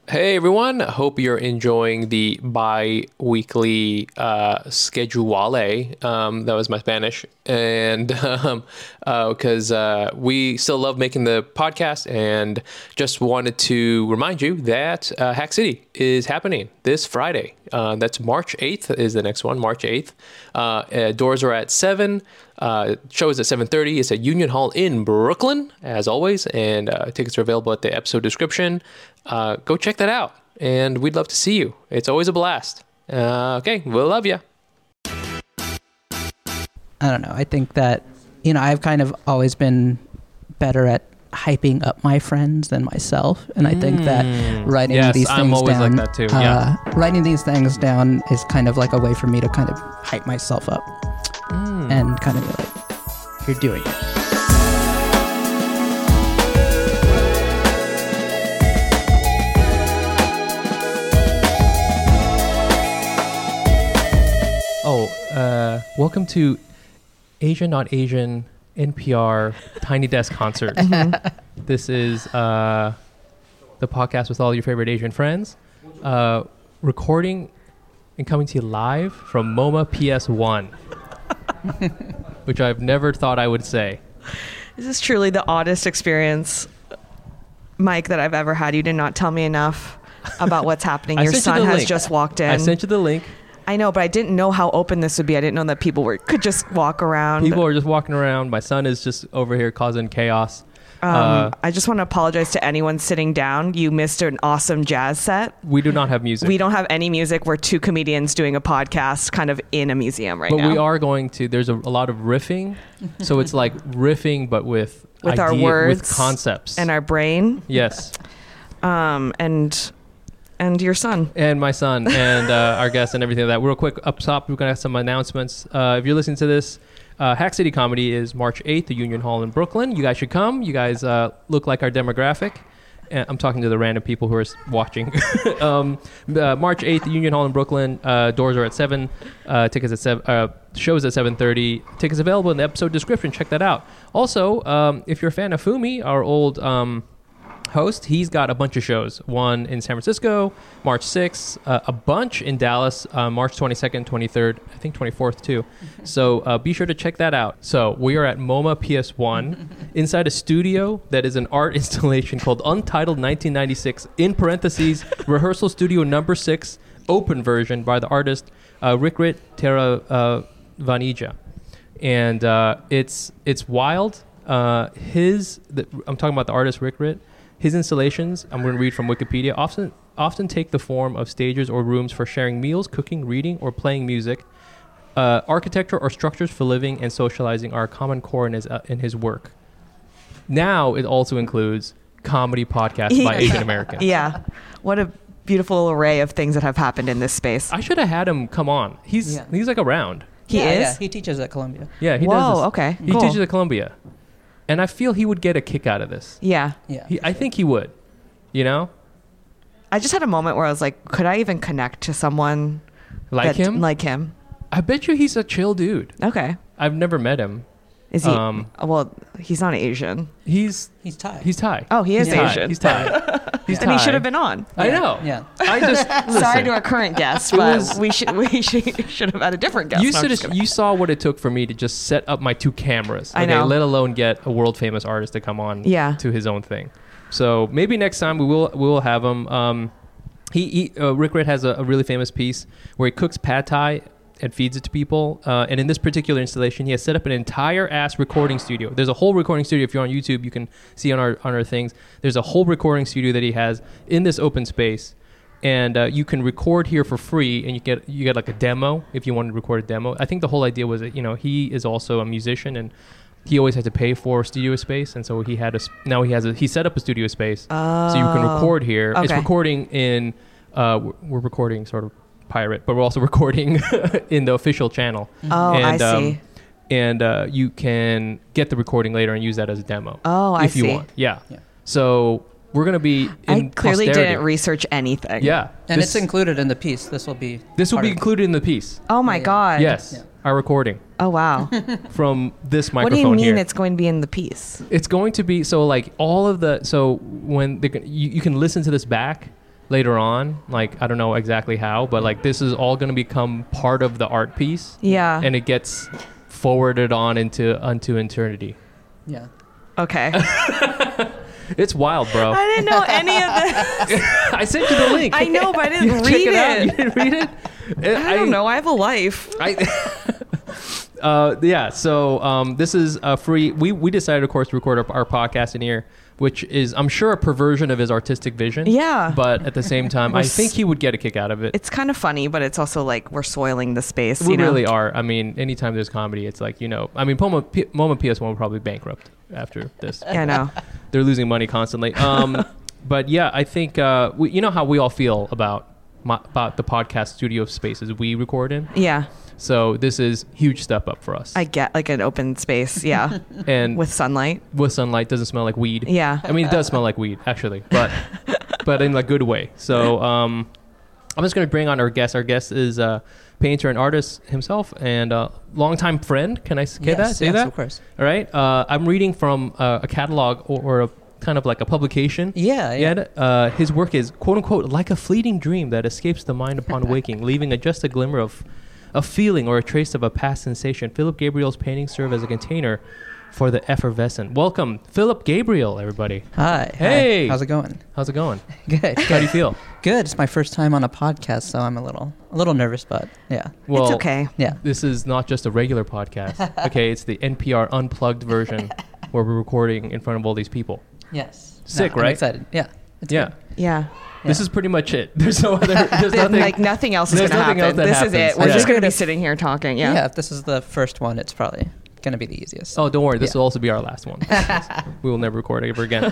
Hey everyone, hope you're enjoying the bi-weekly schedule. That was my Spanish. And because we still love making the podcast, and just wanted to remind you that Hack City is happening this Friday. That's March 8th is the next one, March 8th. Doors are at 7. Show is at 7:30. It's at Union Hall in Brooklyn, as always, and tickets are available at the episode description. Go check that out, and we'd love to see you. It's always a blast. Okay, we'll love you. I don't know. I think that, I've kind of always been better at hyping up my friends than myself, and I think that writing these things I'm always down, like that too. Yeah. Writing these things down is kind of like a way for me to kind of hype myself up and kind of be like, you're doing it. Welcome to Asian Not Asian NPR Tiny Desk Concert. This is the podcast with all your favorite Asian friends, recording and coming to you live from MoMA PS1, which I've never thought I would say. This is truly the oddest experience, Mike, that I've ever had. You did not tell me enough about what's happening. Your son has just walked in. I sent you the link. I know, but I didn't know how open this would be. I didn't know that people could just walk around. People are just walking around. My son is just over here causing chaos. I just want to apologize to anyone sitting down. You missed an awesome jazz set. We do not have music. We don't have any music. We're two comedians doing a podcast kind of in a museum now. But we are going to, there's a lot of riffing. So it's like riffing, but with our words. With concepts. And our brain. Yes. And your son. And my son and our guests and everything like that. Real quick, up top, we're going to have some announcements. If you're listening to this, Hack City Comedy is March 8th, the Union Hall in Brooklyn. You guys should come. You guys look like our demographic. I'm talking to the random people who are watching. March 8th, the Union Hall in Brooklyn. Doors are at 7. Tickets at 7. Shows at 7:30. Tickets available in the episode description. Check that out. Also, if you're a fan of Fumi, our old host, he's got a bunch of shows. One in San Francisco, March 6th, a bunch in Dallas, March 22nd, 23rd, I think 24th too. So be sure to check that out. So we are at MoMA PS1 inside a studio that is an art installation called Untitled 1996, in parentheses, Rehearsal Studio Number 6, open version by the artist Rikrit Teravanija. And it's wild. I'm talking about the artist Rikrit. His installations, I'm going to read from Wikipedia, often take the form of stages or rooms for sharing meals, cooking, reading, or playing music. Architecture or structures for living and socializing are a common core in his work. Now it also includes comedy podcasts by Asian Americans. Yeah. What a beautiful array of things that have happened in this space. I should have had him come on. He's like around. He is? Yeah, he teaches at Columbia. Yeah, he Whoa, does this. okay. He Cool. teaches at Columbia. And I feel he would get a kick out of this. Yeah. I think he would. I just had a moment where I was like, could I even connect to someone Like him? Like him. I bet you he's a chill dude. Okay. I've never met him. Is he? Well, he's not Asian. He's Thai. He's Thai. Oh, he is He's Thai. Asian. He's Thai. He's Then he Thai. should have been on. I know. Yeah. I just Sorry listen. to our current guest, but we should have had a different guest. No, I'm just kidding. You saw what it took for me to just set up my 2 cameras. I know. Let alone get a world famous artist to come on to his own thing. So maybe next time we will have him. Rikrit has a really famous piece where he cooks pad thai and feeds it to people. And in this particular installation, he has set up an entire ass recording studio. There's a whole recording studio. If you're on YouTube, you can see on our things. There's a whole recording studio that he has in this open space. And you can record here for free, and you get like a demo if you want to record a demo. I think the whole idea was that he is also a musician, and he always had to pay for studio space, and so he set up a studio space so you can record here. Okay. It's recording in we're recording sort of pirate, but we're also recording in the official channel. Oh, and, I see. And you can get the recording later and use that as a demo. Oh, I see. If you want, yeah. So we're going to be in I clearly posterity. didn't research anything. Yeah. And it's included in the piece. This will be included in the piece. Oh my God. Yes. Yeah. Our recording Oh wow. from this What do microphone you mean here. it's going to be in the piece? It's going to be so like all of the when you can listen to this back later on. Like, I don't know exactly how, but like this is all going to become part of the art piece. Yeah. And it gets forwarded on unto eternity. Yeah. Okay. It's wild, bro. I didn't know any of this. I sent you the link. I know, but I didn't read Check it out. it. You didn't read it? I don't know. I have a life. Yeah, so this is a free. We decided, of course, to record our podcast in here, which is, I'm sure, a perversion of his artistic vision. Yeah. But at the same time, I think he would get a kick out of it. It's kind of funny, but it's also like we're soiling the space. We really are. I mean, anytime there's comedy, it's like, I mean, moment PS1 will probably bankrupt after this. Yeah, I know. They're losing money constantly. But yeah, I think you know how we all feel about the podcast studio spaces we record in. Yeah. So this is huge step up for us. I get like an open space, yeah, and with sunlight. With sunlight, doesn't smell like weed. Yeah. I mean, it does smell like weed, actually, but in a good way. So I'm just going to bring on our guest. Our guest is a painter and artist himself and a longtime friend. Can I say that? Say that? Of course. All right. I'm reading from a catalog or a kind of like a publication. Yeah. His work is, quote unquote, like a fleeting dream that escapes the mind upon waking, leaving just a glimmer of a feeling or a trace of a past sensation. Philip Gabriel's paintings serve as a container for the effervescent. Welcome, Philip Gabriel, everybody. Hi. Hey. How's it going? How's it going? Good. How do you feel? Good. It's my first time on a podcast, so I'm a little nervous, but yeah. Well, it's okay. Yeah. This is not just a regular podcast. Okay, it's the NPR unplugged version where we're recording in front of all these people. Yes. Sick, I'm right? excited. Yeah. It's Yeah. good. Yeah. This is pretty much it. There's no other. There's nothing. Like nothing else is there's going to nothing else happen. that This is it. happens. We're Yeah. just going to be sitting here talking. Yeah. Yeah. If this is the first one, it's probably going to be the easiest. Oh, don't worry. This Yeah. will also be our last one. We will never record ever again.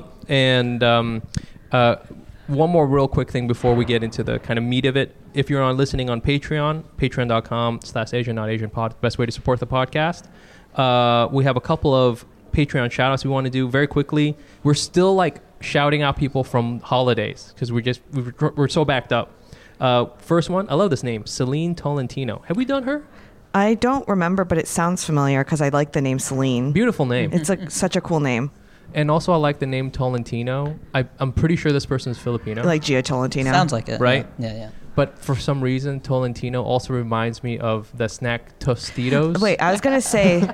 One more real quick thing before we get into the kind of meat of it. If you're listening on Patreon, patreon.com/Asian Not Asian Pod, best way to support the podcast. We have a couple of Patreon shout-outs we want to do very quickly. We're still like shouting out people from holidays because we're so backed up. First one, I love this name, Celine Tolentino. Have we done her? I don't remember, but it sounds familiar because I like the name Celine. Beautiful name. It's such a cool name. And also I like the name Tolentino. I'm pretty sure this person is Filipino. Like Gia Tolentino. Sounds like it. Right? Yeah. But for some reason, Tolentino also reminds me of the snack Tostitos. Wait, I was going to say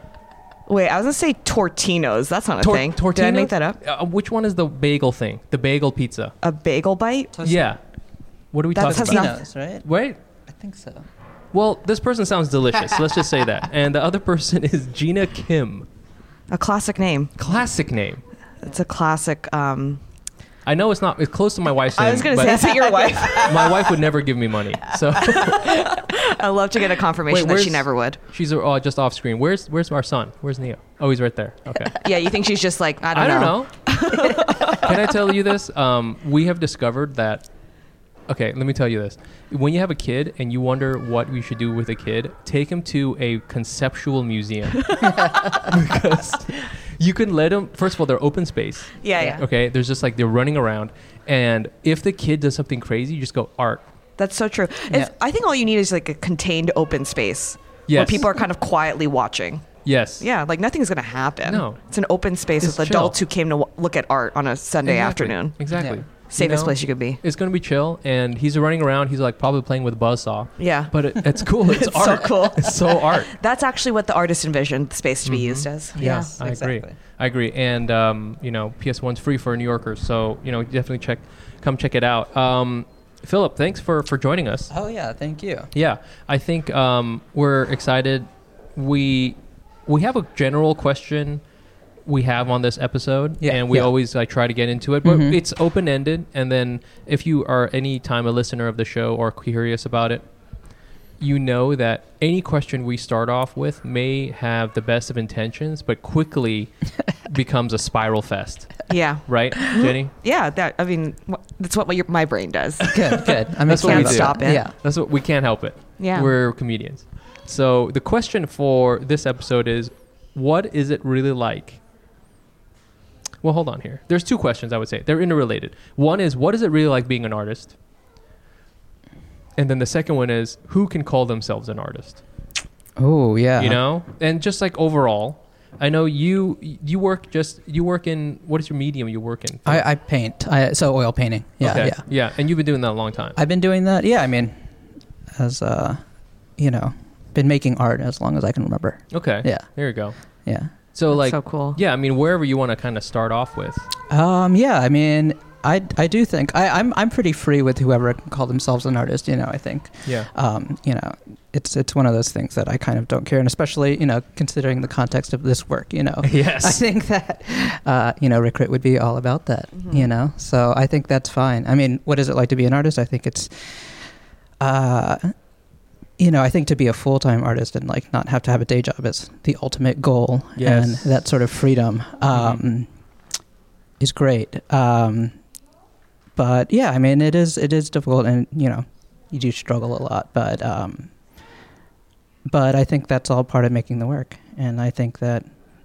Tortinos. That's not a thing. Tortinos? Did I make that up? Which one is the bagel thing? The bagel pizza. A bagel bite? Yeah. What are we That's talking about? Tostinos, right? Wait. I think so. Well, this person sounds delicious. Let's just say that. And the other person is Gina Kim. A classic name. Classic name. It's a classic. I know it's not. It's close to my wife's name. I was going to say, is it your wife? My wife would never give me money. So I love to get a confirmation that she never would. She's just off screen. Where's our son? Where's Neo? Oh, he's right there. Okay. Yeah, you think she's just like, I don't know. Can I tell you this? We have discovered that. Okay, let me tell you this. When you have a kid and you wonder what we should do with a kid, take him to a conceptual museum. Because you can let them, first of all, they're open space. Yeah. Okay, there's just like they're running around. And if the kid does something crazy, you just go art. That's so true. Yeah. I think all you need is like a contained open space where Yes. people are kind of quietly watching. Yes. Yeah, like nothing's going to happen. No. It's an open space It's with chill. adults who came to look at art on a Sunday afternoon. Exactly. Yeah. Safest place you could be. It's going to be chill. And he's running around. He's like probably playing with a buzzsaw. Yeah. But it's cool. It's It's art. so cool. It's so art. That's actually what the artist envisioned the space to be used as. Yes, I exactly. agree. I agree. And, PS1's free for New Yorkers. So, definitely come check it out. Philip, thanks for joining us. Oh yeah, thank you. Yeah, I think we're excited. We have a general question we have on this episode, Yeah, and we yeah. always try to get into it, but Mhm. it's open-ended. And then if you are any time a listener of the show or curious about it, you know that any question we start off with may have the best of intentions, but quickly becomes a spiral fest. Yeah. Right, Jenny? Yeah. That's what my brain does. Good. I'm That's what excited we about do. Stop that. it. Yeah. That's what we can't help it. Yeah. We're comedians. So the question for this episode is, what is it really like? Well, hold on here. There's two questions I would say. They're interrelated. One is, what is it really like being an artist? And then the second one is, who can call themselves an artist? Oh yeah. You know? And just like overall, I know you work in, what is your medium you work in? I paint. So oil painting. Yeah, okay. yeah. Yeah, and you've been doing that a long time. I've been doing that. Yeah, I mean, as been making art as long as I can remember. Okay. Yeah. There you go. Yeah. So That's like, so cool. Yeah, I mean, wherever you want to kind of start off with. Yeah, I mean, I do think I'm pretty free with whoever can call themselves an artist. I think. Yeah. It's one of those things that I kind of don't care, and especially considering the context of this work. Yes. I think that Rick Ritt would be all about that. Mm-hmm. So I think that's fine. I mean, what is it like to be an artist? I think it's. I think to be a full-time artist and like not have to have a day job is the ultimate goal. Yes. And that sort of freedom is great. But yeah, I mean, it is difficult, and you do struggle a lot, but I think that's all part of making the work. And I think that,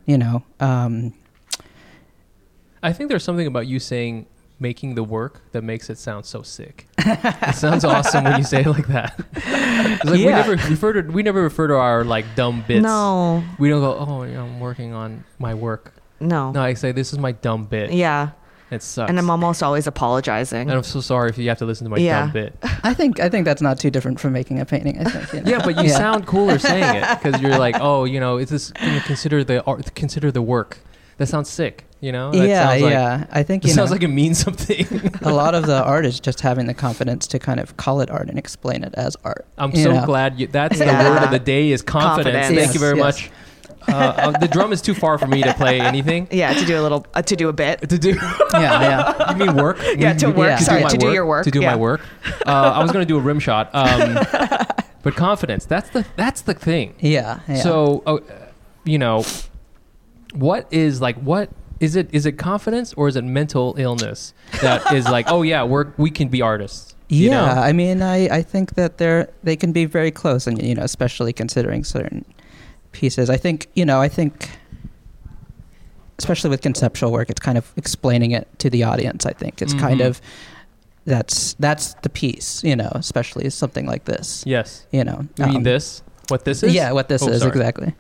I think there's something about you saying making the work that makes it sound so sick. It sounds awesome when you say it like that. It's like we never refer to our like dumb bits. No. We don't go, oh, I'm working on my work. No. No, I say this is my dumb bit. Yeah. It sucks. And I'm almost always apologizing. And I'm so sorry if you have to listen to my dumb bit. I think that's not too different from making a painting. I think. Yeah, but you sound cooler saying it because you're like, oh, is this? Consider the art. Consider the work. That sounds sick. That sounds like, I think it sounds like it means something. A lot of the art is just having the confidence to kind of call it art and explain it as art. I'm so glad that's the word of the day is confidence. Thank you very much. The drum is too far for me to play anything. Yeah, to do a little, to do a bit. To do. Yeah. You mean work? Yeah, to work. Sorry, to do your work. To do my work. I was going to do a rim shot. But confidence, that's the thing. Yeah. So, what is it confidence or is it mental illness that is like, oh yeah, we can be artists? I mean, I think that they can be very close, and especially considering certain pieces. I think especially with conceptual work, it's kind of explaining it to the audience. I think it's kind of that's the piece, especially something like this. Yes. You mean this? What this is? Yeah, what this is, sorry. Exactly.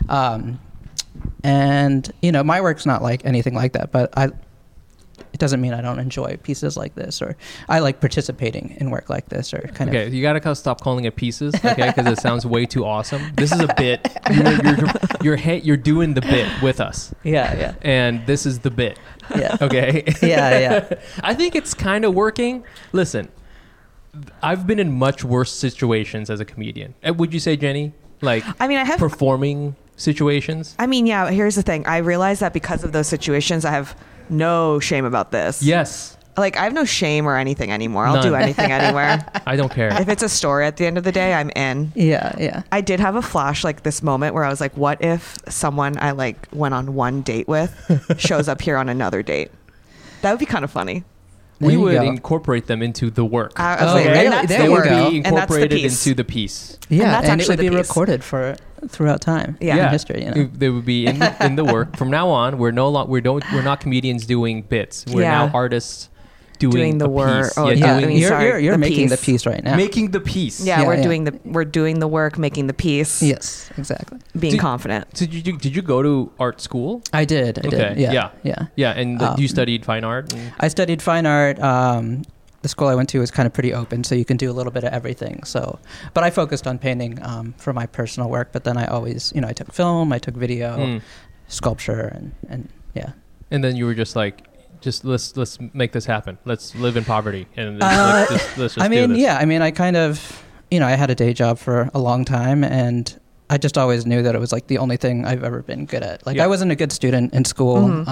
And my work's not like anything like that, but it doesn't mean I don't enjoy pieces like this, or I like participating in work like this, or kind of. Okay, you gotta stop calling it pieces, okay? Because it sounds way too awesome. This is a bit. You're doing the bit with us. Yeah. And this is the bit. Yeah. Okay. Yeah. I think it's kind of working. Listen, I've been in much worse situations as a comedian. Would you say, Jenny? Like, I mean, I have performing situations. I mean, yeah. Here's the thing. I realize that because of those situations, I have no shame about this. Yes. Like, I have no shame or anything anymore. I'll do anything anywhere. I don't care. If it's a story at the end of the day, I'm in. Yeah. I did have a flash, like this moment where I was like, what if someone I like went on one date with shows up here on another date? That would be kind of funny. We would incorporate them into the work. They would be incorporated into the piece. Yeah, and it would be recorded throughout time. Yeah, in history. They would be in the work. From now on, we're not comedians doing bits. We're now artists doing the work. Oh, you're making the piece right now. Making the piece. Yeah, we're doing the work, making the piece. Yes, exactly. Being confident. Did you go to art school? I did. Yeah. And you studied fine art? I studied fine art. The school I went to was kind of pretty open, so you can do a little bit of everything. So, but I focused on painting for my personal work. But then I always, I took film, I took video, sculpture, and yeah. And then you were just like, let's make this happen. Let's live in poverty and let's just do this. I kind of, I had a day job for a long time, and I just always knew that it was like the only thing I've ever been good at. Like I wasn't a good student in school,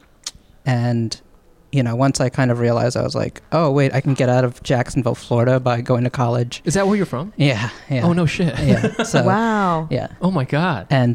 and once I kind of realized, I was like, oh wait, I can get out of Jacksonville, Florida by going to college. Is that where you're from? Yeah. Oh no shit. Yeah. So, wow. Yeah. Oh my god. And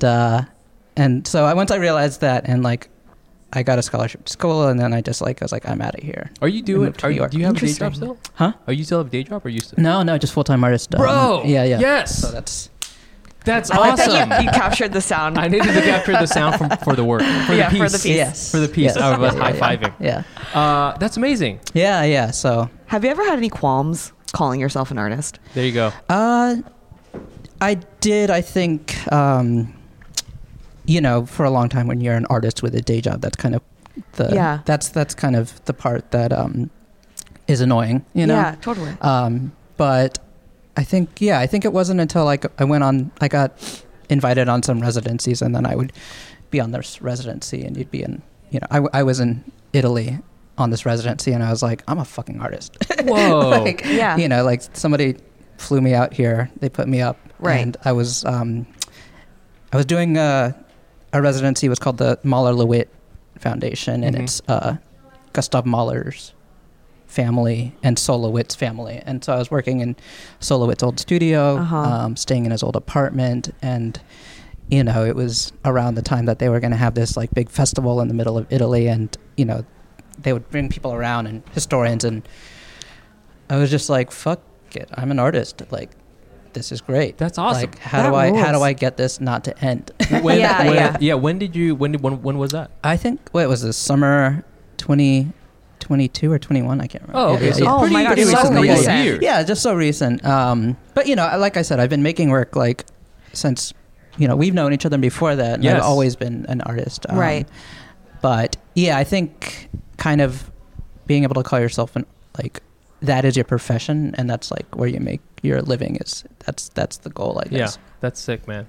so once I realized that, and like, I got a scholarship to school, and then I was like, I'm out of here. Do you have a day job still? Huh? Are you still have a day job, or you still? No, just full-time artist. Bro! Yeah. Yes! So that's awesome. Like that you captured the sound. I needed to capture the sound for the work. For the piece. For the piece. Yes. For the piece. I was high-fiving. Yeah. That's amazing. Yeah, so. Have you ever had any qualms calling yourself an artist? There you go. I did, I think, for a long time when you're an artist with a day job, that's kind of that's kind of the part that is annoying, Yeah, totally. But I think it wasn't until I got invited on some residencies, and then I would be on this residency, and you'd be in, I was in Italy on this residency, and I was like, I'm a fucking artist. Whoa. Somebody flew me out here, they put me up, right. And I was doing a residency. It was called the Mahler-Lewitt Foundation, and it's Gustav Mahler's family and Sol LeWitt's family. And so I was working in Sol LeWitt's old studio, staying in his old apartment, and it was around the time that they were going to have this big festival in the middle of Italy, and they would bring people around and historians, and I was just like, fuck it, I'm an artist, this is great. That's awesome. How do I get this not to end? When was that? I think it was this summer 2022 or 21, I can't remember. Oh, okay. Yeah. Oh my God, so recent. Yeah, just so recent. But like I said, I've been making work since we've known each other before that, and yes. I've always been an artist. Right. But yeah, I think kind of being able to call yourself that is your profession, and that's where you make your living, that's the goal, I guess. Yeah, that's sick, man.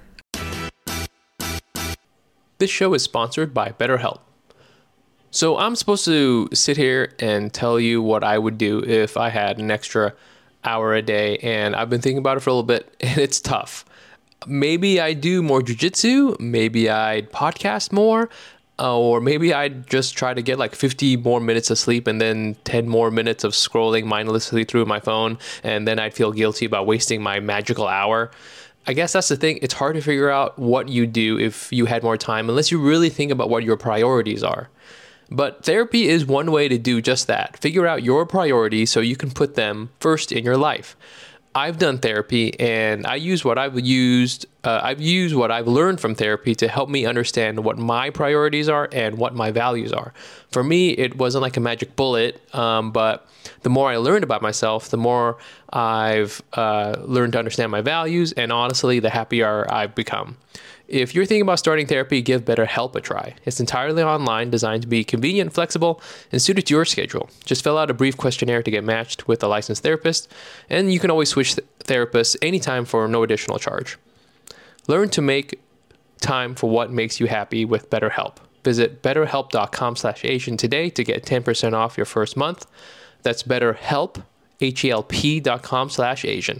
This show is sponsored by BetterHelp. So I'm supposed to sit here and tell you what I would do if I had an extra hour a day, and I've been thinking about it for a little bit, and it's tough. Maybe I'd do more jiu-jitsu, maybe I'd podcast more, or maybe I'd just try to get 50 more minutes of sleep and then 10 more minutes of scrolling mindlessly through my phone, and then I'd feel guilty about wasting my magical hour. I guess that's the thing. It's hard to figure out what you do if you had more time, unless you really think about what your priorities are. But therapy is one way to do just that. Figure out your priorities so you can put them first in your life. I've done therapy, and I've used what I've learned from therapy to help me understand what my priorities are and what my values are. For me, it wasn't like a magic bullet, but the more I learned about myself, the more I've learned to understand my values, and honestly, the happier I've become. If you're thinking about starting therapy, give BetterHelp a try. It's entirely online, designed to be convenient, flexible, and suited to your schedule. Just fill out a brief questionnaire to get matched with a licensed therapist, and you can always switch therapists anytime for no additional charge. Learn to make time for what makes you happy with BetterHelp. Visit betterhelp.com/Asian today to get 10% off your first month. That's BetterHelp, HELP.com/Asian.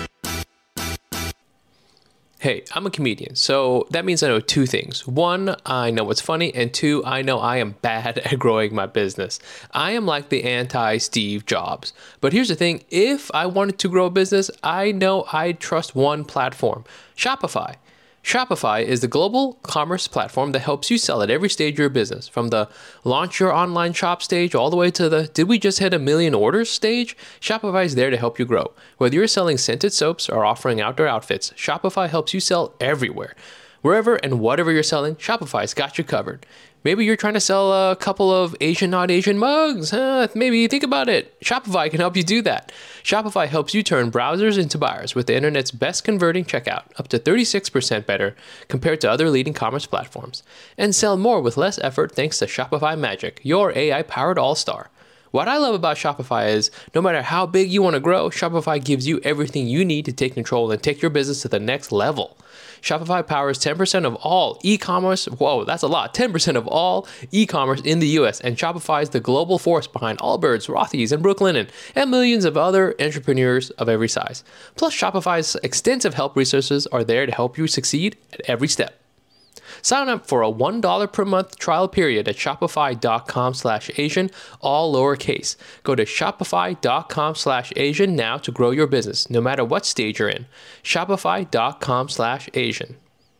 Hey, I'm a comedian, so that means I know two things. One, I know what's funny, and two, I know I am bad at growing my business. I am like the anti-Steve Jobs. But here's the thing, if I wanted to grow a business, I know I'd trust one platform, Shopify. Shopify is the global commerce platform that helps you sell at every stage of your business, from the launch your online shop stage all the way to the did we just hit 1 million orders stage? Shopify is there to help you grow. Whether you're selling scented soaps or offering outdoor outfits, Shopify helps you sell everywhere. Wherever and whatever you're selling, Shopify's got you covered. Maybe you're trying to sell a couple of Asian, not Asian mugs. Maybe think about it. Shopify can help you do that. Shopify helps you turn browsers into buyers with the internet's best converting checkout, up to 36% better compared to other leading commerce platforms. And sell more with less effort thanks to Shopify Magic, your AI-powered all-star. What I love about Shopify is no matter how big you want to grow, Shopify gives you everything you need to take control and take your business to the next level. Shopify powers 10% of all e-commerce. Whoa, that's a lot. 10% of all e-commerce in the US. And Shopify is the global force behind Allbirds, Rothy's, and Brooklinen, and millions of other entrepreneurs of every size. Plus, Shopify's extensive help resources are there to help you succeed at every step. Sign up for a $1 per month trial period at shopify.com/Asian, all lowercase. Go to shopify.com/Asian now to grow your business, no matter what stage you're in. Shopify.com/Asian.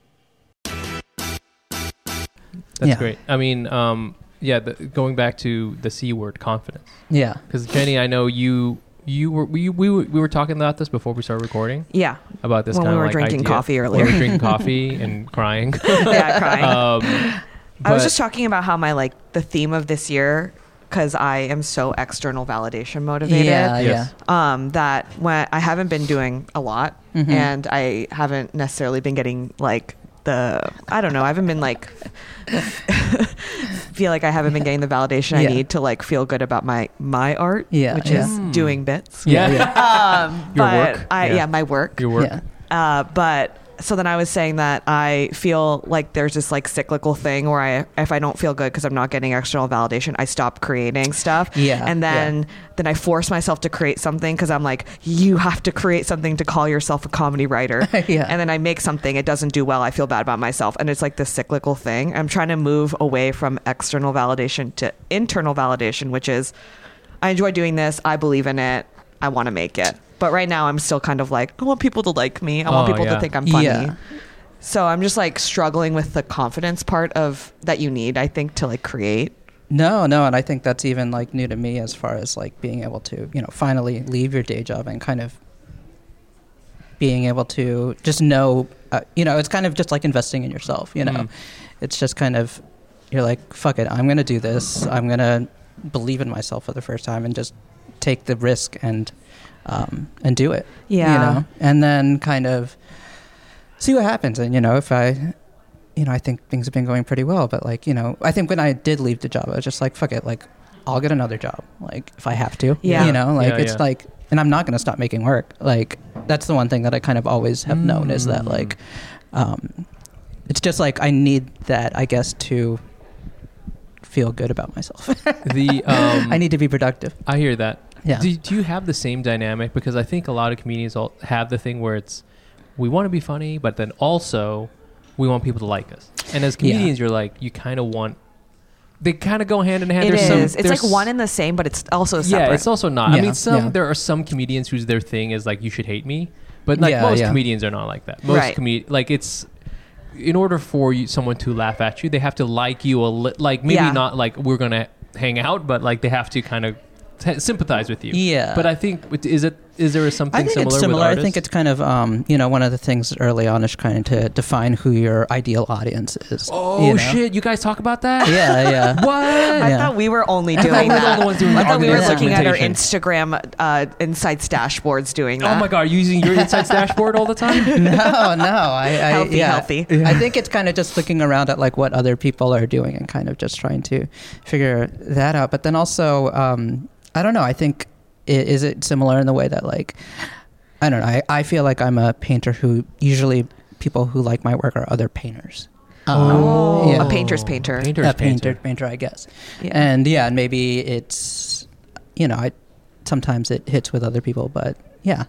That's great. I mean, going back to the C word, confidence. Yeah. Because Jenny, I know we were talking about this before we started recording. Yeah. About this when kind we of were drinking coffee earlier. We were drinking coffee and crying. Yeah, crying. I was But- just talking about how the theme of this year, because I am so external validation motivated. Yes. That when I haven't been doing a lot, and I haven't necessarily been getting I don't know. I haven't been like feel like I haven't been getting the validation I need to like feel good about my art, which is doing bits. Your But work. my work. Your work. Yeah. But so then I was saying that I feel like there's this like cyclical thing where if I don't feel good because I'm not getting external validation, I stop creating stuff. Yeah. And then I force myself to create something because I'm like, you have to create something to call yourself a comedy writer. Yeah. And then I make something, it doesn't do well, I feel bad about myself. And it's like this cyclical thing. I'm trying to move away from external validation to internal validation, which is I enjoy doing this, I believe in it, I want to make it. But right now I'm still kind of like, I want people to like me. I want people to think I'm funny. Yeah. So I'm just like struggling with the confidence part of that you need, I think, to like create. No, and I think that's even like new to me as far as like being able to, finally leave your day job and kind of being able to just know, it's kind of just like investing in yourself, It's just kind of, you're like, fuck it, I'm going to do this. I'm going to believe in myself for the first time and just take the risk and do it. Yeah. And then kind of see what happens. And, if I think things have been going pretty well, but like, I think when I did leave the job, I was just like, fuck it, like I'll get another job. Like if I have to, like, and I'm not going to stop making work. Like that's the one thing that I kind of always have known is that like, it's just like, I need that, I guess, to feel good about myself. I need to be productive. I hear that. Yeah. Do you have the same dynamic? Because I think a lot of comedians all have the thing where it's, we want to be funny, but then also we want people to like us. And as comedians, you're like, you kind of want, they kind of go hand in hand. It's like one and the same, but it's also separate. Yeah, it's also not. Yeah. I mean, there are some comedians whose their thing is like, you should hate me. But like most comedians are not like that. Most like it's, in order for someone to laugh at you, they have to like you maybe not like we're going to hang out, but like they have to kind of sympathize with you. Yeah. But I think, is there something I think similar it's similar. with artists? I think it's kind of, one of the things early on is trying to define who your ideal audience is. Oh, shit. You guys talk about that? Yeah. What? I thought we were only doing that. the only ones doing I thought we were looking at our segmentation. Instagram insights dashboards doing that. Oh my God. Are you using your Insights dashboard all the time? No. Healthy. I think it's kind of just looking around at like what other people are doing and kind of just trying to figure that out. But then also, I don't know. I think, is it similar in the way that like, I don't know. I feel like I'm a painter who usually people who like my work are other painters. A painter's painter. Painter, I guess. Yeah. And maybe it's, sometimes it hits with other people, but yeah.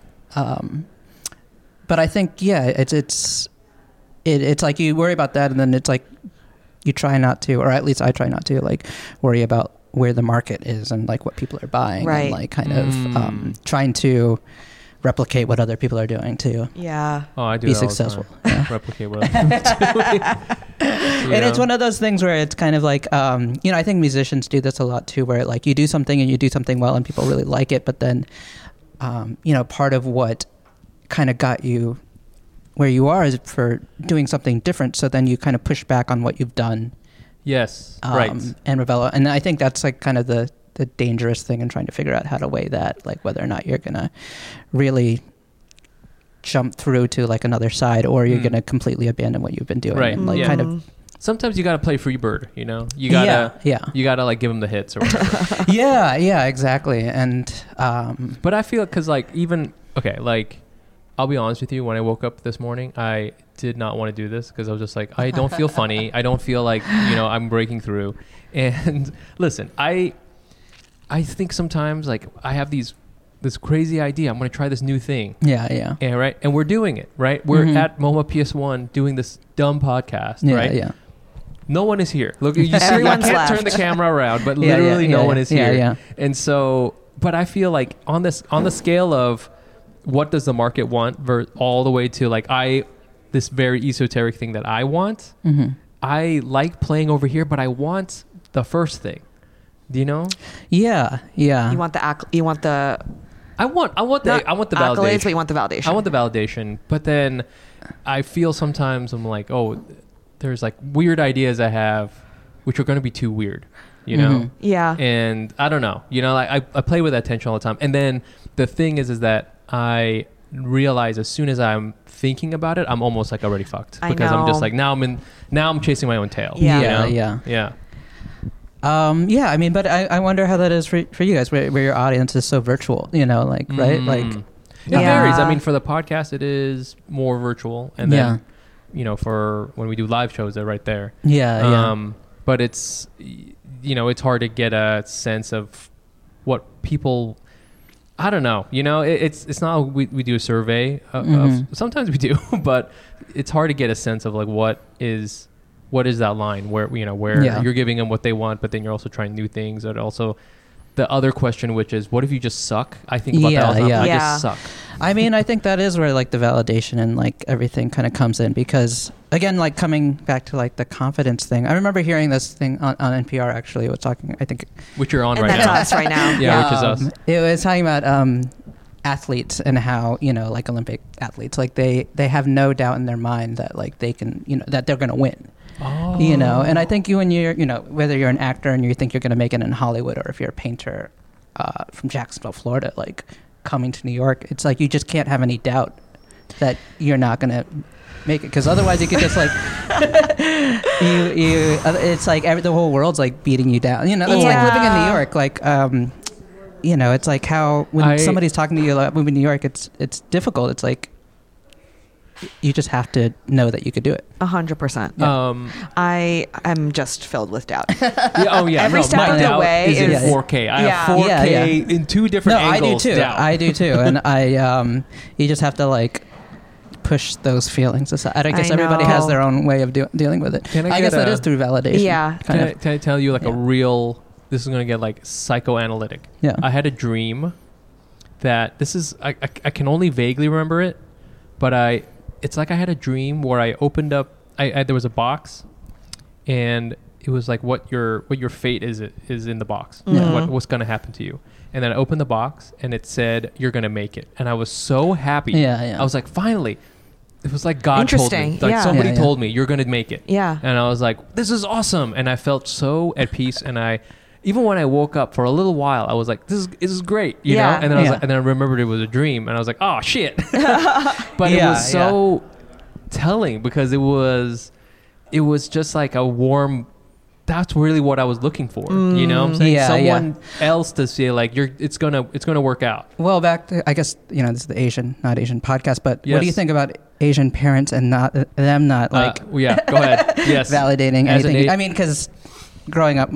But I think, it's like you worry about that and then it's like you try not to, or at least I try not to like worry about where the market is and like what people are buying and like kind of trying to replicate what other people are doing to I do be that successful. all the time. Replicate what other people are doing. And it's one of those things where it's kind of like, I think musicians do this a lot too, where like you do something and you do something well and people really like it. But then, part of what kind of got you where you are is for doing something different. So then you kind of push back on what you've done. Yes, right. And rebel. And I think that's like kind of the dangerous thing in trying to figure out how to weigh that, like whether or not you're going to really jump through to like another side or you're going to completely abandon what you've been doing. Right. And like kind of. Sometimes you got to play Freebird, you gotta, you gotta like give them the hits or whatever. yeah, exactly. And, but I feel cause like I'll be honest with you. When I woke up this morning, I did not want to do this because I was just like, I don't feel funny. I don't feel like, I'm breaking through. And listen, I think sometimes like I have this crazy idea. I'm going to try this new thing. Yeah. And right. And we're doing it, right? We're at MoMA PS1 doing this dumb podcast, right? Yeah. No one is here. Look, you see, Everyone's I can't left. turn the camera around, but literally no one is here. Yeah. And so, but I feel like on the scale of what does the market want all the way to like this very esoteric thing that I want, I like playing over here, but I want the first thing. Do you know? Yeah. You want the I want the accolades, validation. but you want the validation. I want the validation, but then I feel sometimes I'm like, oh, there's like weird ideas I have, which are going to be too weird, Yeah. And I don't know, like I play with that tension all the time. And then the thing is that realize as soon as I'm thinking about it, I'm almost like already fucked I because I'm just know. like now I'm chasing my own tail. Yeah. you know? Yeah. Yeah. Yeah, I mean, but I wonder how that is for you guys, where your audience is so virtual, you know, like, right? Like, It Yeah. varies. I mean, for the podcast, it is more virtual, and then Yeah. you know, for when we do live shows, they're right there. yeah. But it's it's hard to get a sense of what people. I don't know. You know, it's not we do a survey of sometimes we do, but it's hard to get a sense of like what is that line where where Yeah. you're giving them what they want, but then you're also trying new things. And also the other question, which is, what if you just suck? I think about that all the time. Yeah. I Yeah. just suck. I mean, I think that is where like the validation and like everything kind of comes in, because again, like coming back to like the confidence thing, I remember hearing this thing on NPR actually. It was talking, I think, Which you're on And right that's now. us right now. Yeah, which is us. It was talking about athletes and how, like Olympic athletes, like they have no doubt in their mind that like they can, that they're going to win. Oh. And I think when you're, whether you're an actor and you think you're going to make it in Hollywood, or if you're a painter from Jacksonville, Florida, like coming to New York, it's like you just can't have any doubt that you're not going to make it, because otherwise you could just like it's like the whole world's like beating you down. That's like living in New York, like it's like how when somebody's talking to you about moving to New York, it's difficult. It's like you just have to know that you could do it. 100%. I am just filled with doubt. Every step my of the doubt way is in is- 4K. I Yeah. have 4K in two different angles. I do too. Doubt. I do too. And you just have to like push those feelings aside. I guess I everybody know. has their own way of dealing with it. Can I I get guess that a- is through validation. Yeah. kind of. Can I tell you like a Yeah. real? This is gonna get like psychoanalytic. Yeah. I had a dream that this is I can only vaguely remember it, but it's like I had a dream where I opened up. There was a box, and it was like what your fate is in the box. What's gonna happen to you? And then I opened the box, and it said you're gonna make it, and I was so happy. Yeah. I was like, finally. It was like God told me. Interesting, Like yeah. somebody Yeah. told me you're gonna make it. Yeah. And I was like, this is awesome. And I felt so at peace. And even when I woke up for a little while, I was like, this is great, you know? Yeah. And then I was Yeah. like, and then I remembered it was a dream, and I was like, oh shit. But it Yeah, was so telling, because it was just like a warm. That's really what I was looking for. You know what I'm saying? Yeah, Someone else to say like it's gonna work out. Well, back to, I guess, this is the Asian, not Asian podcast, but what do you Yes. think about Asian parents and them not like Yeah, go ahead. Yes. validating As an anything? A- I mean, because growing up,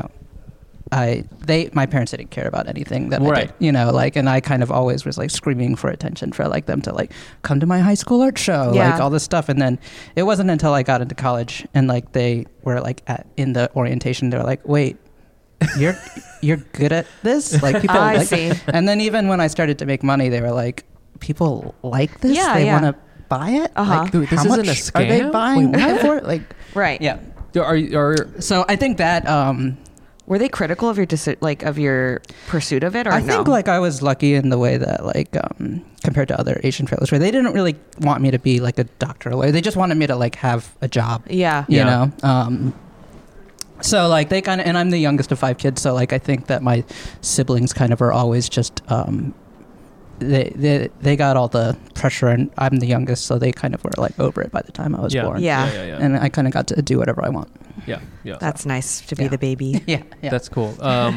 my parents didn't care about anything that I Right. did, and I kind of always was like screaming for attention, for like them to like come to my high school art show, Yeah. like all this stuff. And then it wasn't until I got into college and like they were like in the orientation, they were like, wait, you're good at this? Like people I like, see. and then even when I started to make money, they were like, people like this? Yeah, they yeah. want to buy it? Uh-huh. Like, Dude, this how isn't much a are they scam? buying Wait, that what? for? Like, Right. yeah. Are So I think that Were they critical of your of your pursuit of it, or I no? think like I was lucky in the way that like compared to other Asian travelers, where they didn't really want me to be like a doctor or a lawyer. They just wanted me to like have a job. Yeah. You Yeah. know. So like they kind of, and I'm the youngest of 5 kids, so like I think that my siblings kind of are always just they got all the pressure, and I'm the youngest, so they kind of were like over it by the time I was born. Yeah. And I kind of got to do whatever I want. Yeah. That's nice to be Yeah. the baby. Yeah. That's cool.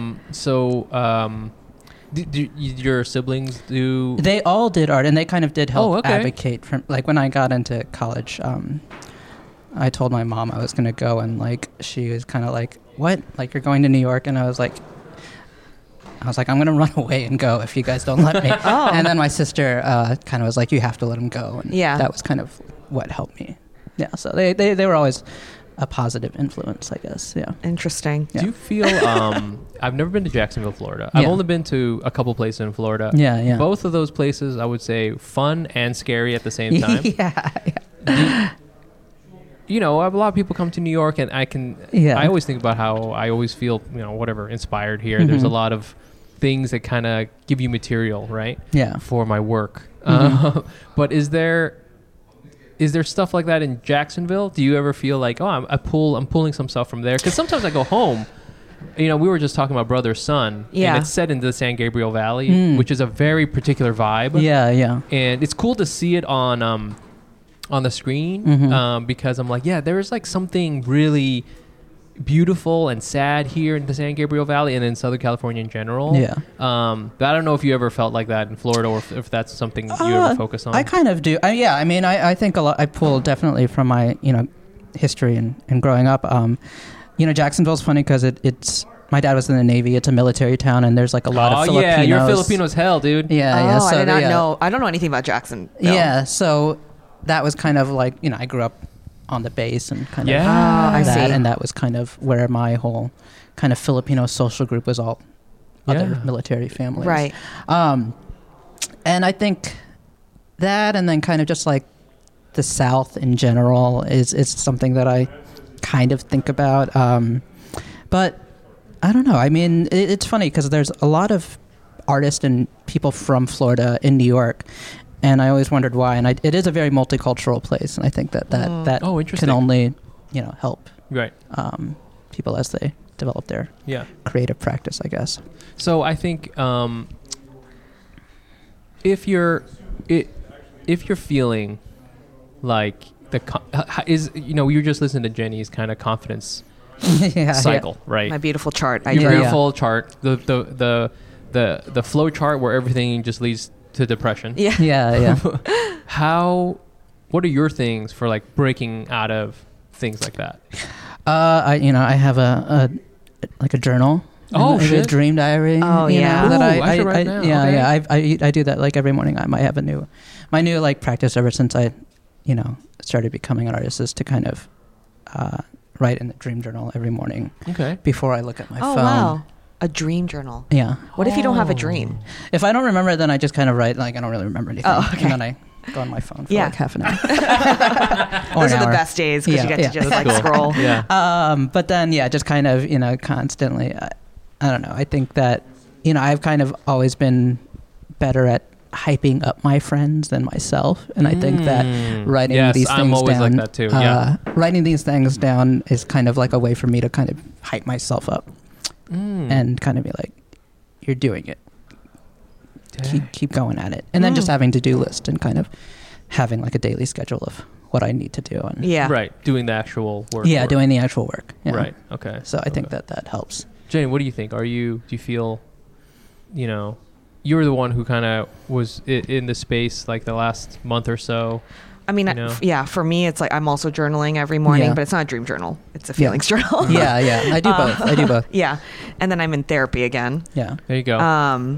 Do your siblings do? They all did art, and they kind of did help Oh, okay. advocate for. Like when I got into college, I told my mom I was going to go, and like she was kind of like, "What? Like you're going to New York?" And I was like, I'm going to run away and go if you guys don't let me. Oh. And then my sister kind of was like, "You have to let him go." And Yeah. that was kind of what helped me. Yeah. So they were always a positive influence, I guess. Yeah. Interesting. Yeah. Do you feel? I've never been to Jacksonville, Florida. I've Yeah. only been to a couple places in Florida. Yeah. Yeah. Both of those places, I would say, fun and scary at the same time. yeah. You know, a lot of people come to New York, and Yeah. I always think about how I always feel, whatever, inspired here. There's a lot of things that kind of give you material, right? Yeah. For my work. Mhm. But is there stuff like that in Jacksonville? Do you ever feel like, oh, I'm pulling some stuff from there? Because sometimes I go home we were just talking about Brother Sun, Yeah. and it's set into the San Gabriel Valley, which is a very particular vibe. Yeah. And it's cool to see it on the screen because I'm like, yeah, there's like something really beautiful and sad here in the San Gabriel Valley and in Southern California in general. Yeah. But I don't know if you ever felt like that in Florida, or if that's something you ever focus on. I kind of do. I mean, I think a lot. I pull definitely from my history and growing up. Jacksonville's funny because it's. My dad was in the Navy. It's a military town, and there's like a lot of Filipinos. Yeah, you're Filipino as hell, dude. Yeah. So I did not know. I don't know anything about Jacksonville. Yeah, so that was kind of like I grew up on the base and kind of I that, see. and that was kind of where my whole kind of Filipino social group was all other military families, Right. And I think that, and then kind of just like the South in general is something that I kind of think about, but I don't know. I mean, it's funny because there's a lot of artists and people from Florida in New York, and I always wondered why. And it is a very multicultural place, and I think that can only help Right. people as they develop their creative practice, I guess. So I think if you're feeling like you were just listening to Jenny's kind of confidence cycle, right? My beautiful chart. Your beautiful chart, the flow chart where everything just leads to depression. Yeah. What are your things for like breaking out of things like that? I have a journal. Oh, shit. A dream diary. Oh, yeah. That I should write down. Yeah. I do that like every morning. I might have my new like practice ever since I, started becoming an artist is to kind of write in the dream journal every morning. Okay. Before I look at my phone. Oh, wow. A dream journal. Yeah. What if you don't have a dream? If I don't remember, then I just kind of write like I don't really remember anything. Oh, okay. And then I go on my phone for like half an hour. Those are the best days because you get to just like cool. scroll. Yeah. But then, just kind of, constantly, I don't know. I think that, I've kind of always been better at hyping up my friends than myself. And I think that writing these things I'm always down, like that too. writing these things down is kind of like a way for me to kind of hype myself up and kind of be like, you're doing it. Keep going at it. And then just having to-do list and kind of having like a daily schedule of what I need to do. And Right. Doing the actual work. Yeah, doing the actual work. Yeah. Right. Okay. So I think that helps. Jenny, what do you think? Do you feel, you're the one who kind of was in the space like the last month or so? I mean, for me, it's like I'm also journaling every morning, but it's not a dream journal. It's a feelings journal. Yeah. I do both. Yeah. And then I'm in therapy again. Yeah. There you go.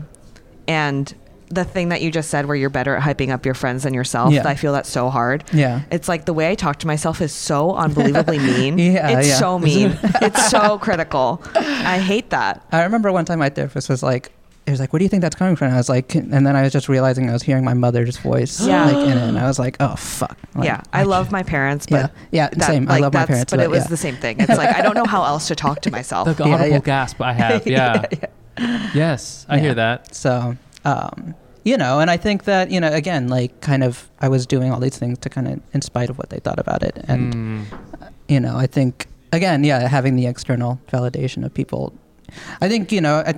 And the thing that you just said where you're better at hyping up your friends than yourself, I feel that's so hard. Yeah. It's like the way I talk to myself is so unbelievably mean. It's so mean. It's so critical. I hate that. I remember one time my therapist was like, where do you think that's coming from? And I was like, and then I was just realizing I was hearing my mother's voice like in it, and I was like, oh fuck. Like, I love my parents, but same. I love my parents, but it was the same thing. It's like I don't know how else to talk to myself. The audible gasp I have. Yeah. Yes, I hear that. So, and I think that, again, like kind of I was doing all these things to kind of in spite of what they thought about it. And, I think, again, having the external validation of people. I think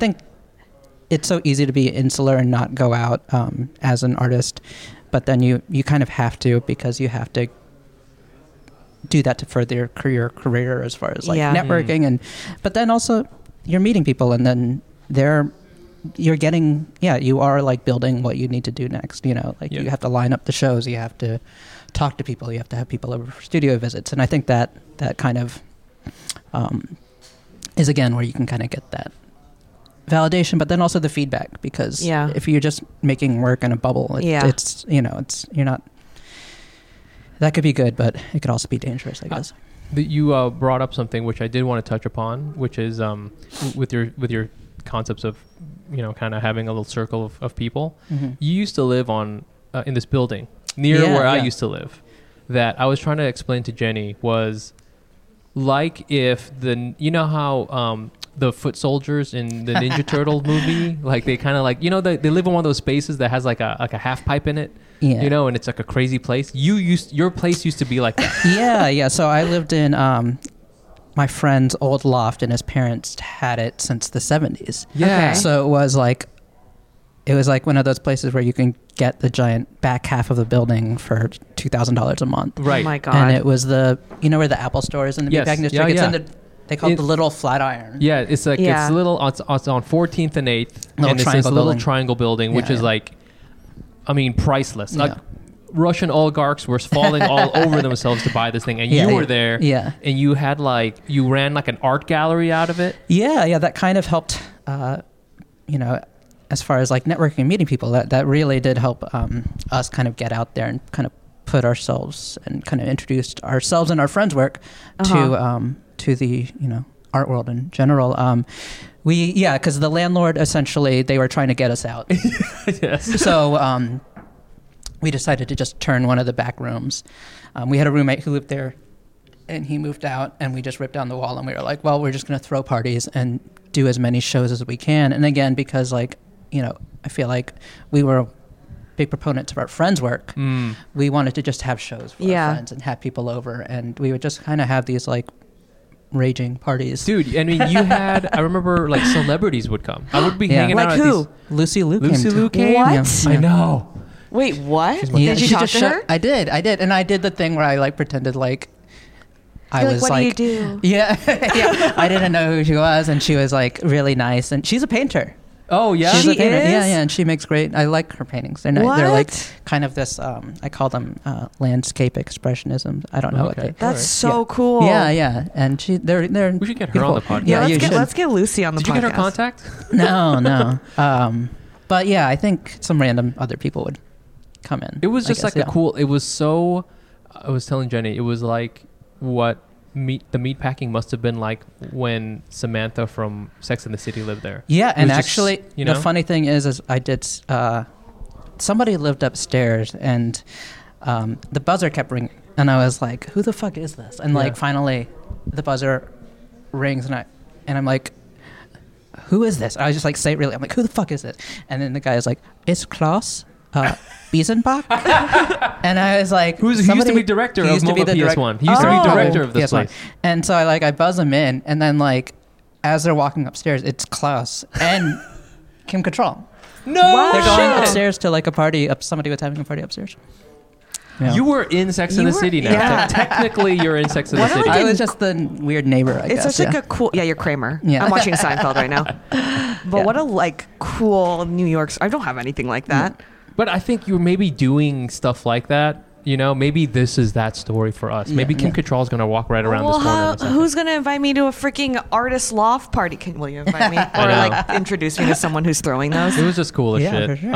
it's so easy to be insular and not go out as an artist. But then you kind of have to, because you have to do that to further your career as far as like networking. But then also you're meeting people, and then you're getting, you are like building what you need to do next, you have to line up the shows, you have to talk to people, you have to have people over for studio visits. And I think that kind of is again where you can kind of get that validation, but then also the feedback, because if you're just making work in a bubble, it's you're not, that could be good, but it could also be dangerous, I guess. You brought up something which I did want to touch upon, which is with your concepts of kind of having a little circle of people. You used to live on in this building near where I used to live, that I was trying to explain to Jenny was like if how the foot soldiers in the Ninja Turtle movie, like they kind of like they live in one of those spaces that has like a half pipe in it, and it's like a crazy place. Your place used to be like that. Yeah. So I lived in my friend's old loft, and his parents had it since the 70s. Yeah. Okay. So it was like one of those places where you can get the giant back half of the building for $2,000 a month. Right. Oh my God. And it was where the Apple store is in the Yes. meatpacking district. Yeah, It's yeah. in they call it the Little Flatiron. Yeah, it's like Yeah. it's little. It's on 14th and 8th, Little and it's this triangle little building. triangle building, which Yeah, is yeah. like, I mean, priceless. Yeah. Like Russian oligarchs were falling all over themselves to buy this thing, and Yeah, you yeah. were there. Yeah. and you had you ran like an art gallery out of it. Yeah, that kind of helped, as far as like networking and meeting people, that really did help us kind of get out there and kind of put ourselves and kind of introduced ourselves and our friends' work to the, art world in general. Because the landlord, essentially, they were trying to get us out. Yes. So we decided to just turn one of the back rooms. We had a roommate who lived there, and he moved out, and we just ripped down the wall, and we were like, well, we're just going to throw parties and do as many shows as we can. And again, because I feel like we were big proponents of our friends' work, we wanted to just have shows for our friends and have people over, and we would just kind of have these raging parties. Dude, I mean, you had, I remember celebrities would come. I would be hanging Like out who? at Lucy Liu Lucy came. Liu came? What? I know. Wait, what? Yeah, Did you she talk just to her? I did, and I did the thing where I pretended I You're was what do you do? Yeah, yeah. I didn't know who she was, and she was really nice, and she's a painter. Oh, yeah? She's She a painter. is? Yeah, and she makes great. I like her paintings. They're What? they're kind of this. I call them landscape expressionism. I don't know what Okay. they. That's Alright. so cool. Yeah, and they're. We should get her on the beautiful. podcast. Yeah, you should. let's get Lucy on the Did podcast. you get her contact? No. But yeah, I think some random other people would come in. It was I just guess, a cool. It was so. I was telling Jenny, it was like what the meatpacking must have been like when Samantha from Sex and the City lived there. Yeah, It and was just, actually, the funny thing is I did. Somebody lived upstairs, and the buzzer kept ringing, and I was like, "Who the fuck is this?" And Yeah. finally, the buzzer rings, and I'm like, "Who is this?" I was just say it really. I'm like, "Who the fuck is this?" And then the guy is like, "It's Klaus Biesenbach," and I was like, He used to be director of MoMA PS1. He used to be director of this PS1. place. And so I buzz him in, and then as they're walking upstairs, it's Klaus and Kim Cattrall. No, They're going shit. upstairs to a party. Somebody was having a party upstairs. Yeah. You were in Sex and You the were- City now. yeah. Technically, you're in Sex and the What City. I was just the weird neighbor, I It's guess. such a cool. Yeah, you're Kramer. Yeah. I'm watching Seinfeld right now. But Yeah. what a cool New York. I don't have anything like that. But I think you were maybe doing stuff like that. Maybe this is that story for us. Maybe Kim Cattrall's going to walk right around this corner. in a second. Who's gonna invite me to a freaking artist loft party? Will you invite me or introduce me to someone who's throwing those? It was just cool as Yeah, shit. for sure.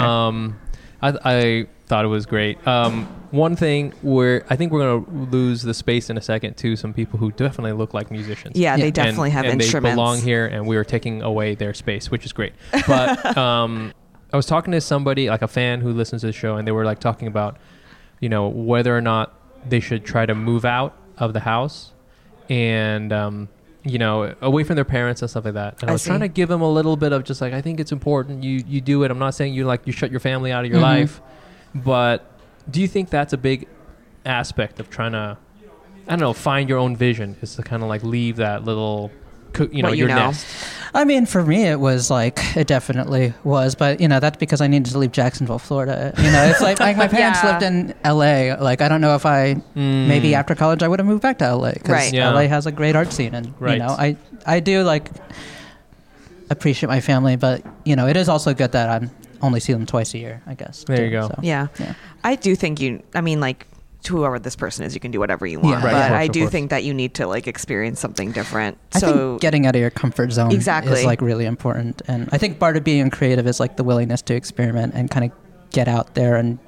I thought it was great. One thing where I think we're gonna lose the space in a second to some people who definitely look like musicians. Yeah, they Yeah. definitely have and instruments. they belong here, and we are taking away their space, which is great. But I was talking to somebody, a fan who listens to the show, and they were talking about, whether or not they should try to move out of the house and away from their parents and stuff like that. And I was see. trying to give them a little bit of just I think it's important you do it. I'm not saying you shut your family out of your life, but do you think that's a big aspect of trying to, I don't know, find your own vision, is to kind of leave that little, your nest? I mean, for me, it was it definitely was, but that's because I needed to leave Jacksonville, Florida. It's my parents Yeah. lived in LA. I don't know if maybe after college I would have moved back to LA because Right. Yeah. LA has a great art scene, and Right. I do appreciate my family, but it is also good that I'm only see them twice a year, I guess. There you too, go. so, Yeah. yeah. I do think to whoever this person is, you can do whatever you want. Yeah. Right, But of course, I of do course. think that you need to experience something different. I So think getting out of your comfort zone Exactly. is really important, and I think part of being creative is the willingness to experiment and kind of get out there and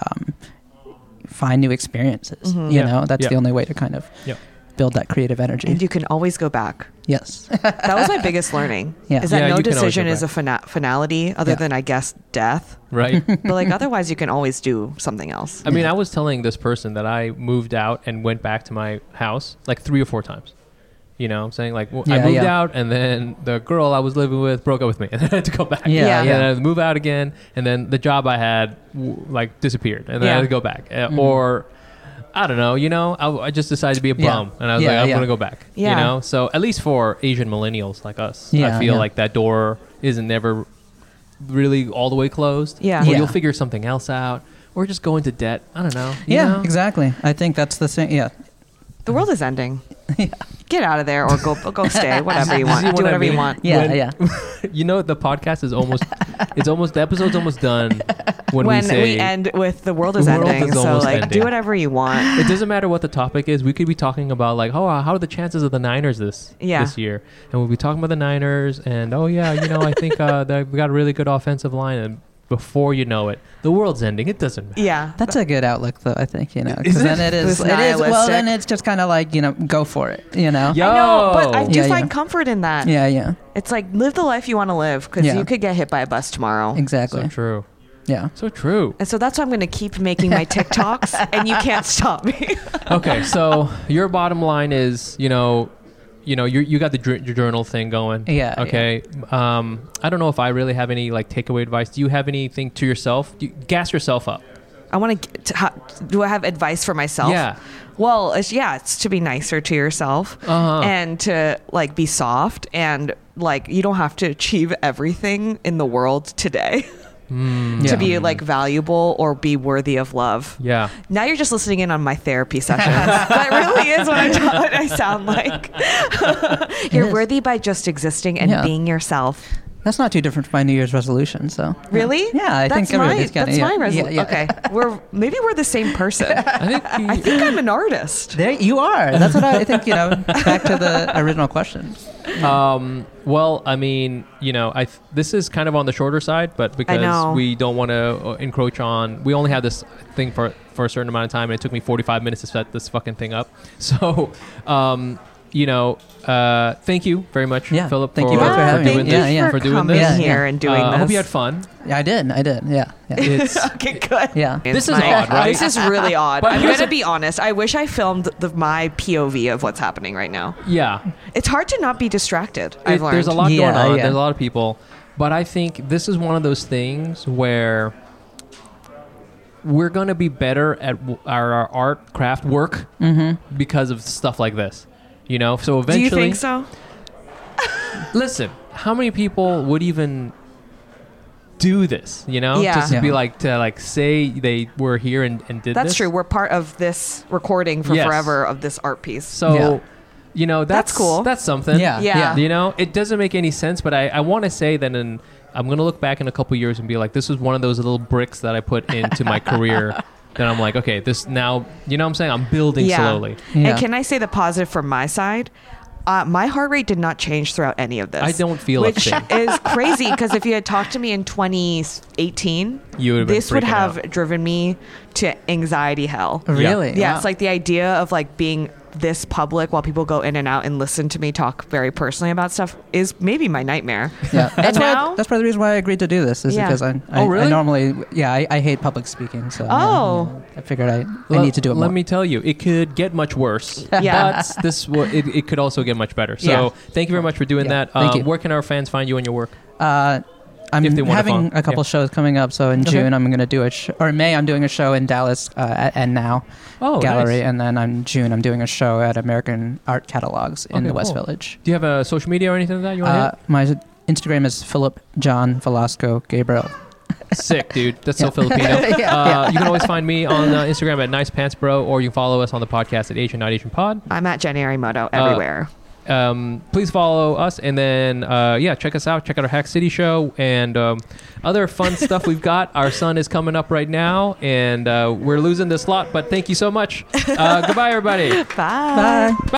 find new experiences. That's Yeah. the only way to kind of Yeah. build that creative energy. and you can always go back. Yes. That was my biggest learning. Yeah. Is that Yeah, no you can always decision go is a finality other Yeah. than, I guess, death. Right. But otherwise, you can always do something else. I mean, I was telling this person that I moved out and went back to my house 3 or 4 times. I'm saying I Yeah, moved yeah. out, and then the girl I was living with broke up with me, and then I had to go back. Yeah, And yeah. then I had to move out again, and then the job I had disappeared, and then I Yeah. had to go back. Or I don't know, I just decided to be a Yeah. bum, and I was Yeah, like, I'm yeah. gonna go back. Yeah. So at least for Asian millennials like us, Yeah, I feel yeah. like that door isn't never really all the way closed. Yeah. Or Yeah. you'll figure something else out, or just go into debt. I don't know. you Yeah, know? exactly. I think that's the thing. Yeah. The world is ending. Get out of there or go stay. Whatever you want. See what Do I whatever you mean? want. Yeah, When- yeah. The podcast is almost. The episode's almost done when we say we end with the world is The world ending. is So almost like ending. do whatever you want. It doesn't matter what the topic is. We could be talking about like, how are the chances of the Niners this year, and we'll be talking about the Niners, and I think that we got a really good offensive line, and before you know it, the world's ending. It doesn't matter. Yeah. That's a good outlook, though. I think Is because then it? it is. It's It is. Well, nihilistic. then it's just kind of like go for it. Yo, I know, but I do Yeah, find yeah. comfort in that. Yeah, yeah, It's like live the life you want to live because Yeah. you could get hit by a bus tomorrow. exactly. so true. Yeah. So true. And so that's why I'm going to keep making my TikToks, and you can't stop me. Okay, so your bottom line is, you got your journal thing going. Yeah, Okay. I don't know if I really have any like takeaway advice. Do you have anything to yourself? Gas yourself up. I want to. Do I have advice for myself? Yeah. Well, it's to be nicer to yourself Uh-huh. and to like be soft and like you don't have to achieve everything in the world today Yeah. to be like valuable or be worthy of love. Yeah. Now you're just listening in on my therapy sessions. That really is what I sound like. You're is. worthy by just existing and Yeah. being yourself. That's not too different from my New Year's resolution. So Really? Yeah, I think that's my everybody's kinda- that's yeah. my resolution. Yeah, Okay, maybe we're the same person. I think I'm an artist. there you are. That's what I think. Back to the original question. Well, I mean, this is kind of on the shorter side, but because know. we don't want to encroach on, we only have this thing for a certain amount of time, and it took me 45 minutes to set this fucking thing up. So, thank you very much, Yeah, Philip. thank you both for having me. doing Yeah, this. yeah. For doing coming this. Yeah, here yeah. and doing I this. hope you had fun. Yeah, I did. Yeah. It's Okay, good. Yeah. This is odd, right? This is really odd. But I'm here's gonna a- be honest. I wish I filmed my POV of what's happening right now. yeah. It's hard to not be distracted. I've learned. There's a lot Yeah, going on. yeah. There's a lot of people, but I think this is one of those things where we're gonna be better at our art craft work because of stuff like this. So Do you eventually, think so? listen, how many people would even do this? Yeah. Just to be Yeah. like say they were here and did That's this. true. We're part of this recording for Yes. forever of this art piece. So, Yeah. that's cool. That's something. Yeah. Yeah. It doesn't make any sense, but I want to say that I'm going to look back in a couple years and be like, this was one of those little bricks that I put into my career. Then I'm like, okay, this now, what I'm saying? I'm building slowly. Yeah. And can I say the positive from my side? My heart rate did not change throughout any of this. I don't feel a which thing. is crazy because if you had talked to me in 2018, You would have been this would freaking have out. driven me to anxiety hell. Really? Yeah, Wow. it's like the idea of like being this public while people go in and out and listen to me talk very personally about stuff is maybe my nightmare. Yeah, And that's now- that's part of the reason why I agreed to do this. Is Yeah. because I really? normally I hate public speaking. So Oh. I figured I need to do it more. Let me tell you, it could get much worse. Yeah. But it could also get much better. So Yeah. thank you very much for doing Yeah, that. thank you. Where can our fans find you and your work? I'm if they wanna having follow. a couple Yeah. shows coming up. So in Okay. June I'm going to do or in May I'm doing a show in Dallas at And Now Oh, Gallery, nice. and then in June I'm doing a show at American Art Catalogs in Okay, the West cool. Village. Do you have a social media or anything like that you want to My Instagram is Philip John Velasco Gabriel. Sick, dude. That's so Yeah. Filipino. Yeah. You can always find me on Instagram at Nice Pants Bro, or you can follow us on the podcast at Asian Not Asian Pod. I'm at Jenny Arimoto everywhere. Please follow us, and then check us out. Check out our Hack City show and other fun stuff we've got. Our son is coming up right now, and we're losing this lot, but thank you so much. Goodbye, everybody. Bye. Bye.